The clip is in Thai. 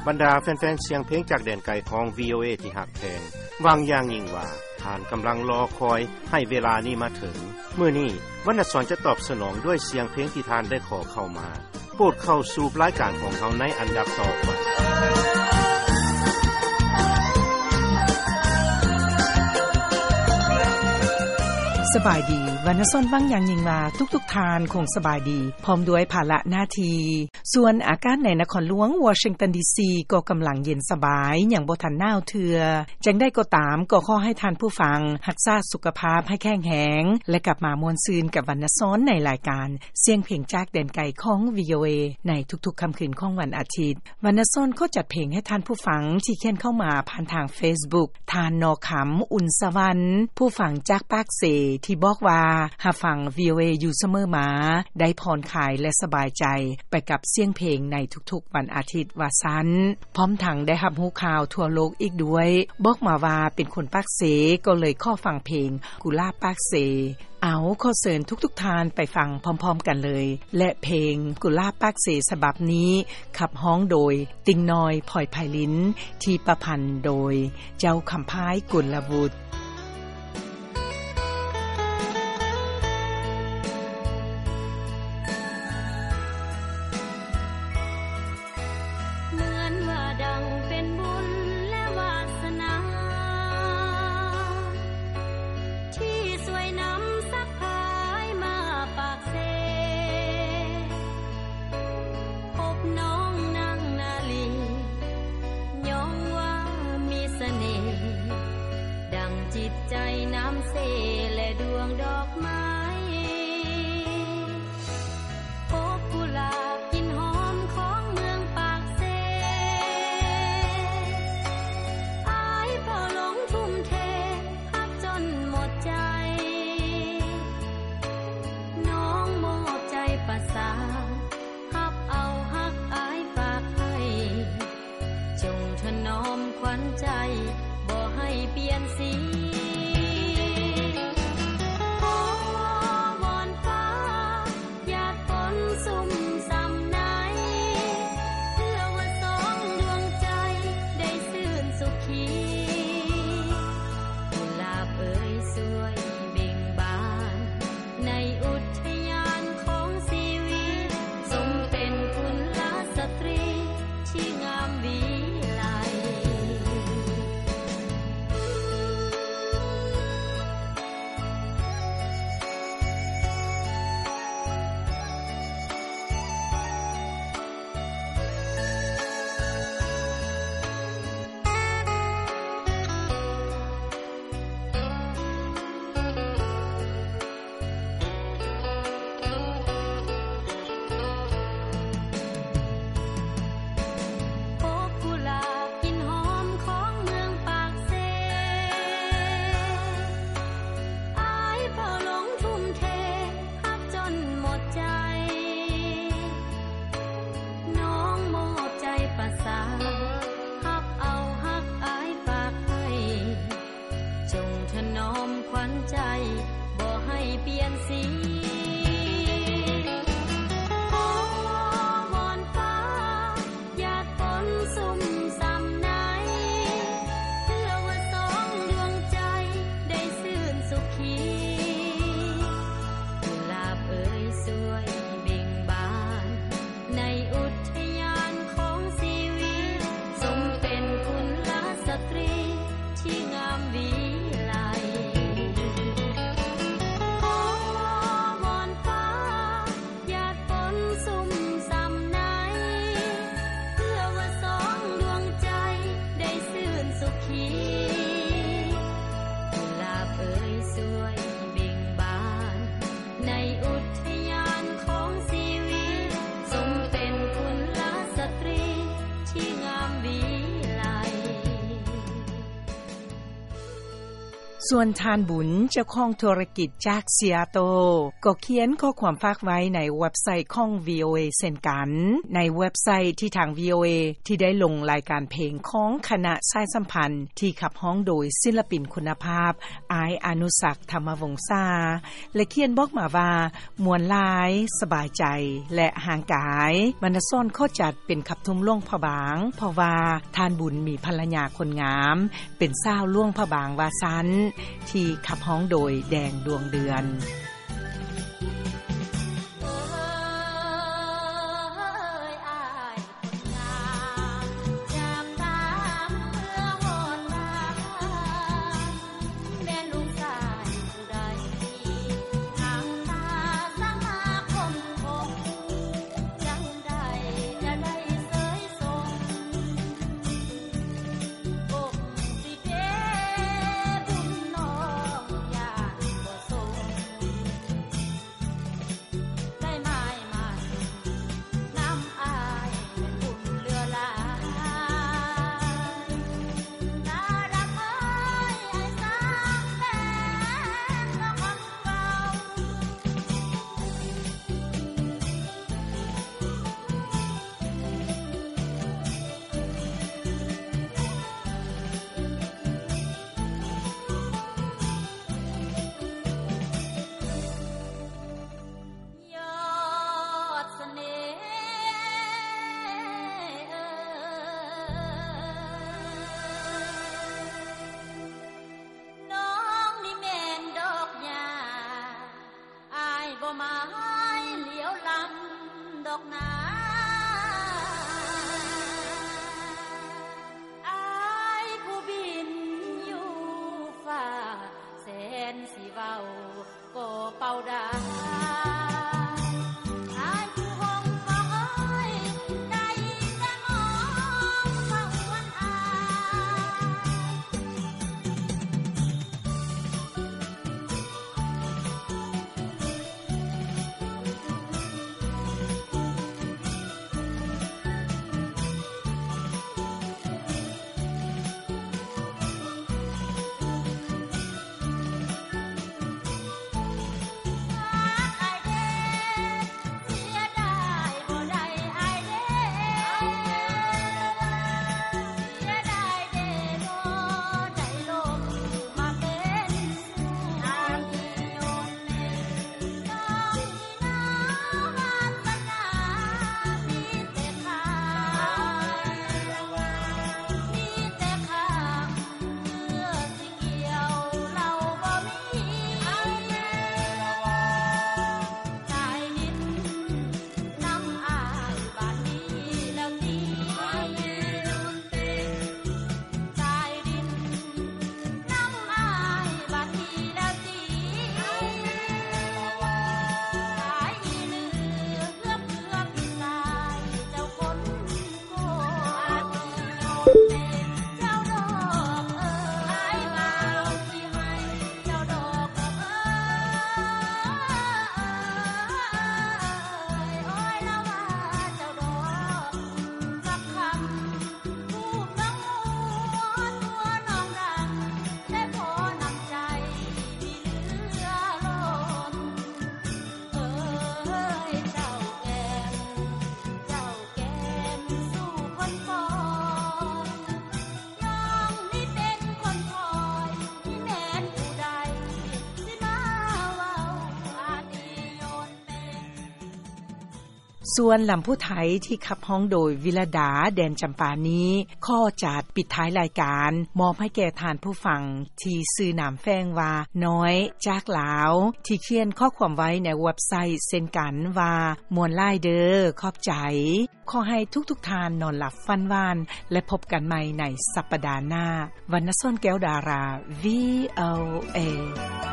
บรรดาแฟนๆเสียงเพลงจากแดนไกลของ VOA ที่หักแพงหวังอย่างยิ่งว่าท่านกำลังรอคอยให้เวลานี้มาถึงมื้อนี้วรรณสอนจะตอบสนองด้วยเสียงเพลงที่ท่านได้ขอเข้ามาโปรดเข้าสู่รายการของเฮาในอันดับต่อไปสบายดีวรรณส้นบ้างอย่างยิ่งว่าทุกๆทานคงสบายดีพร้อมด้วยภาระหน้าที่ส่วนอากาศในนครหลวงวอชิงตันดีซีก็กำลังเย็นสบายอย่างบ่ทันหนาวเทื่อจังได้ก็ตามก็ขอให้ท่านผู้ฟังรักษาสุขภาพให้แข็งแรงและกลับมาม่วนซื่นกับวรรณส้นในรายการเสียงเพลงจากแดนไกลของ VOA ในทุกๆค่ำคืนของวันอาทิตย์วรรณส้นก็จัดเพลงให้ท่านผู้ฟังที่เขียนเข้ามาผ่านทาง Facebook ทานนอขำอุ่นสวรรค์ผู้ฟังจากปากเสที่บอกว่าหาฟัง VOA อยู่เสมอมาได้ผ่อนคลายและสบายใจไปกับเสียงเพลงในทุกๆวันอาทิตย์ว่าซั่นพร้อมทั้งได้รับรู้ข่าวทั่วโลกอีกด้วยบอกมาว่าเป็นคนปากเสก็เลยขอฟังเพลงกุหลาบปากเสเอาขอเชิญทุกๆทานไปฟังพร้อมๆกันเลยและเพลงกุหลาบปากเสฉบับนี้ขับฮ้องโดยติงน้อยพลอยไพลินที่ประพันธ์โดยเจ้าคำพายกุลบุตรส่วนทานบุญเจ้าของธุรกิจจากเซียโตก็เขียนข้อความฝากไว้ในเว็บไซต์ของ VOA เช่นกันในเว็บไซต์ที่ทาง VOA ที่ได้ลงรายการเพลงของคณะสายสัมพันธ์ที่ขับร้องโดยศิลปินคุณภาพอายอนุศักดิ์ธรรมวงศ์ซาและเขียนบอกมาว่ามวลหลายสบายใจและห่างกายบรรณซ่อนข้อจัดเป็นขับทุ่มล่วงพระบางเพราะว่าทานบุญมีภรรยาคนงามเป็นสาวล่วงพระบางว่าซั้นที่ขับฮ้องโดยแดงดวงเดือนส่วนลำผู้ไทยที่ขับฮ้องโดยวิรดาแดนจำปานี้ข้อจัดปิดท้ายรายการมอบให้แก่ทานผู้ฟังที่ซื้อนามแฝงว่าน้อยจากลาวที่เขียนข้อความไว้ในเว็บไซต์เช่นกันว่ามวนหลายเด้อขอบใจขอให้ทุกๆทานนอนหลับฝันหวานและพบกันใหม่ในสัปดาห์หน้าวรรณซ่อนแก้วดารา VOA